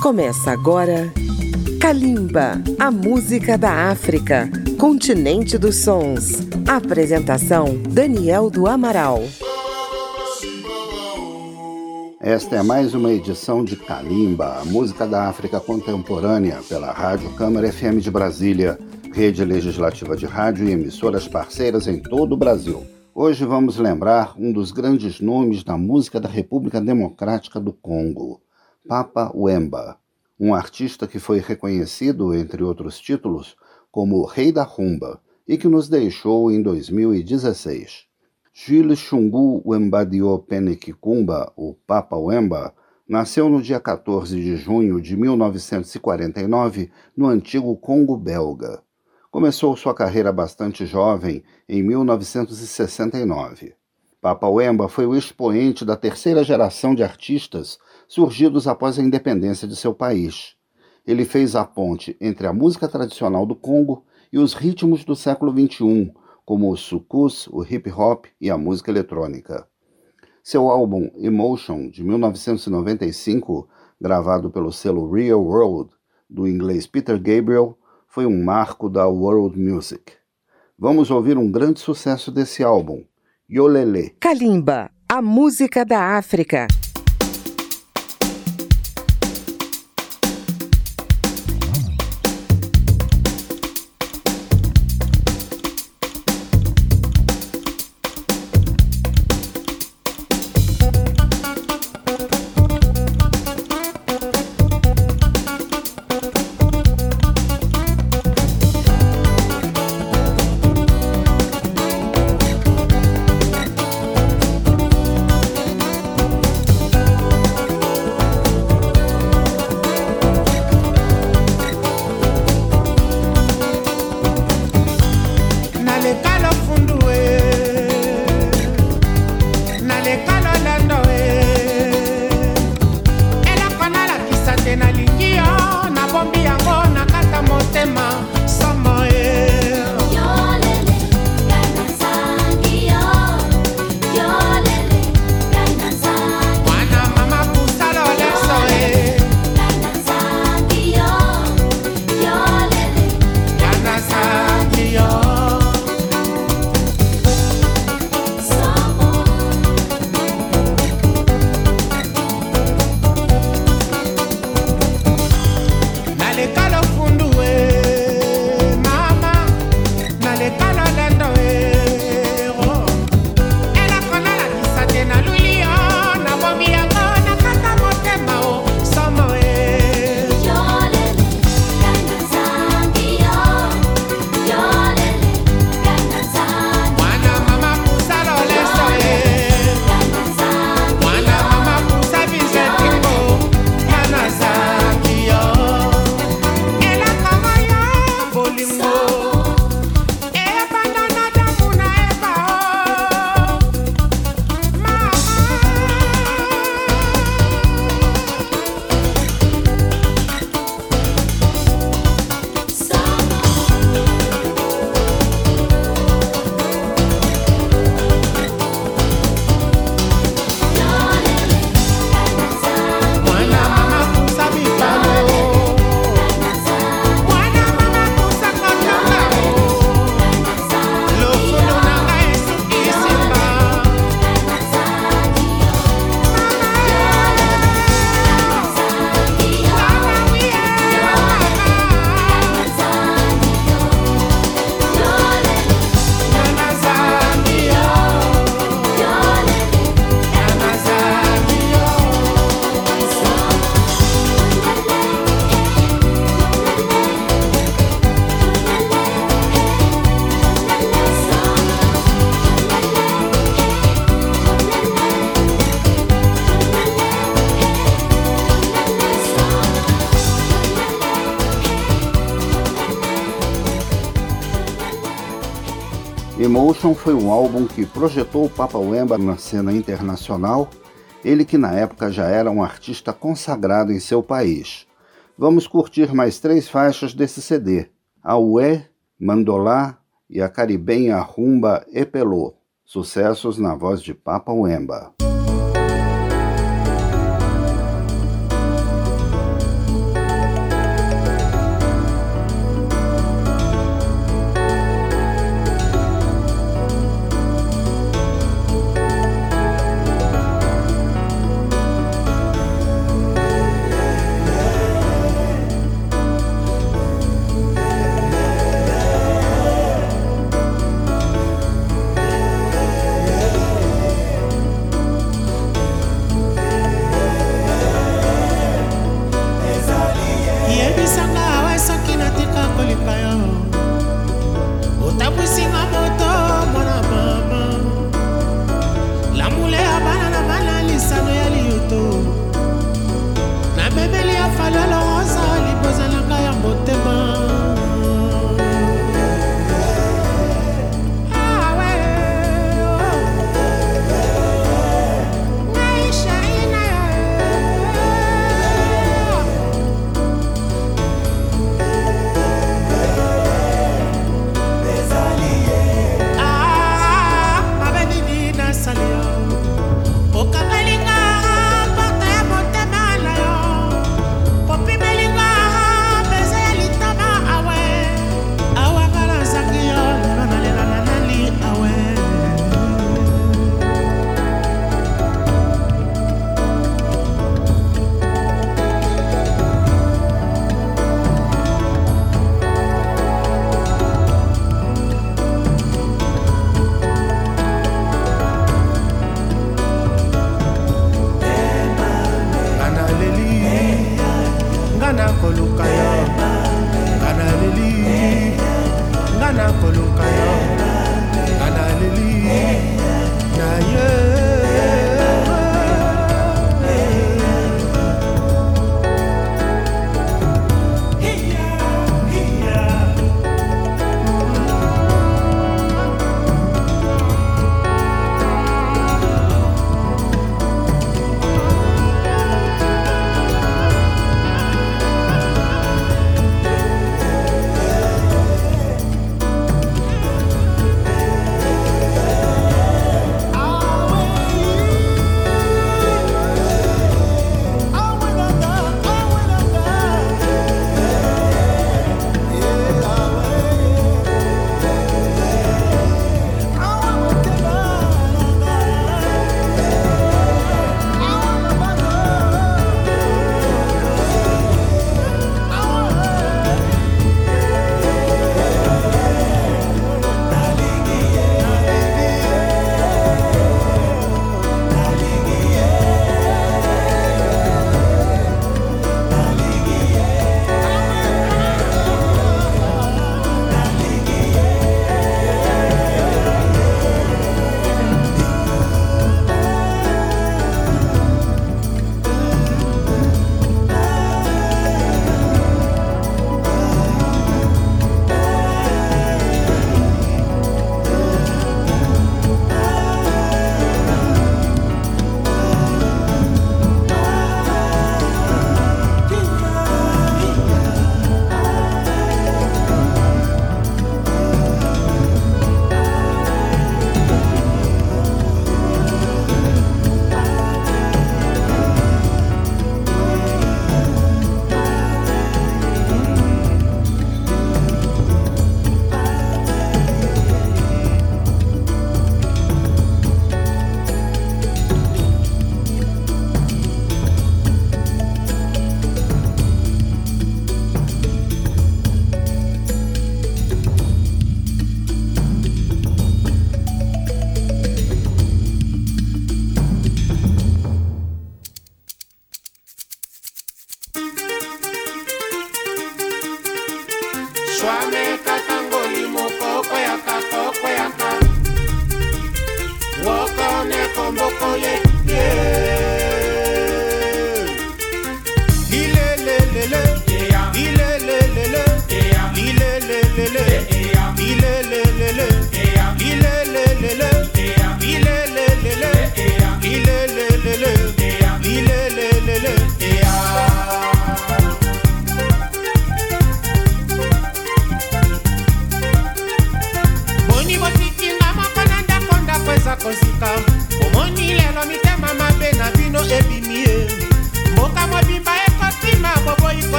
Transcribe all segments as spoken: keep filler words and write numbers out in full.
Começa agora Kalimba, a música da África, continente dos sons. Apresentação Daniel do Amaral. Esta é mais uma edição de Kalimba, a música da África contemporânea, pela Rádio Câmara F M de Brasília, rede legislativa de rádio e emissoras parceiras em todo o Brasil. Hoje vamos lembrar um dos grandes nomes da música da República Democrática do Congo, Papa Wemba, um artista que foi reconhecido, entre outros títulos, como o Rei da Rumba e que nos deixou em dois mil e dezesseis. Jules Shungu Wembadio Pene Kikumba, o Papa Wemba, nasceu no dia quatorze de junho de mil novecentos e quarenta e nove no antigo Congo belga. Começou sua carreira bastante jovem em mil novecentos e sessenta e nove. Papa Wemba foi o expoente da terceira geração de artistas surgidos após a independência de seu país. Ele fez a ponte entre a música tradicional do Congo e os ritmos do século vinte e um, como o soukous, o hip-hop e a música eletrônica. Seu álbum Emotion, de mil novecentos e noventa e cinco, gravado pelo selo Real World, do inglês Peter Gabriel, foi um marco da world music. Vamos ouvir um grande sucesso desse álbum, Yolele. Kalimba, a música da África. Emotion foi um álbum que projetou o Papa Wemba na cena internacional, ele que na época já era um artista consagrado em seu país. Vamos curtir mais três faixas desse C D, Aoué, Mandolá e a caribenha rumba Epelô, sucessos na voz de Papa Wemba. kolukayo nganaleli ngana kolukayo nganaleli naye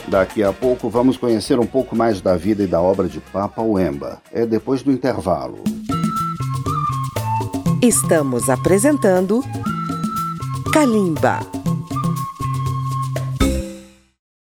Daqui a pouco vamos conhecer um pouco mais da vida e da obra de Papa Wemba. É depois do intervalo. Estamos apresentando Kalimba.